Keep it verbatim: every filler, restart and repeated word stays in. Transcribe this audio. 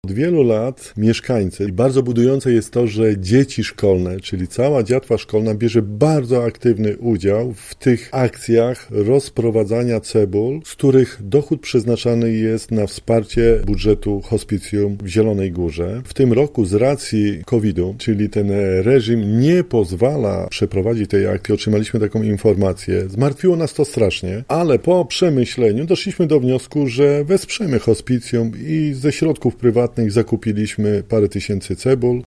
Od wielu lat mieszkańcy i bardzo budujące jest to, że dzieci szkolne, czyli cała dziatwa szkolna bierze bardzo aktywny udział w tych akcjach rozprowadzania cebul, z których dochód przeznaczany jest na wsparcie budżetu hospicjum w Zielonej Górze. W tym roku z racji kowida, czyli ten reżim nie pozwala przeprowadzić tej akcji, otrzymaliśmy taką informację. Zmartwiło nas to strasznie, ale po przemyśleniu doszliśmy do wniosku, że wesprzemy hospicjum i ze środków prywatnych zakupiliśmy parę tysięcy cebul